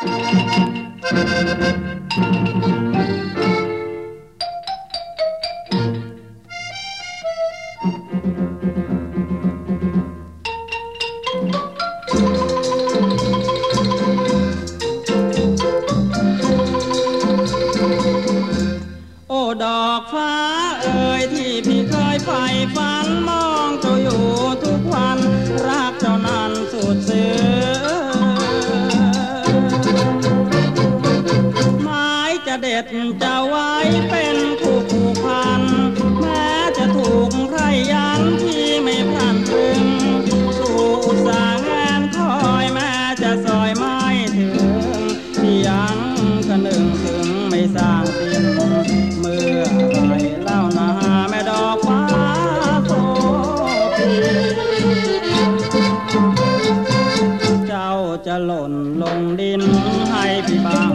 โอ้ดอกฟ้าเอ่ยที่พี่เคยใฝ่ฝันมองเจ้าอยู่ทุกวันรักเจ้านั้นสุดซึ้งหมายจะเด็ดจะไว้เป็นคู่ผูกพันแม้จะถูกใครยันที่ไม่พลันพรึงสู่อุตสาห์แงนคอยแม้จะซอยไม่ถึงที่ยังกระหนึ่งถึงไม่สร้างสิ้นเมื่อไรเล่านาแม่ดอกฟ้าโสพีเจ้าจะหล่นลงดินให้พี่บ่า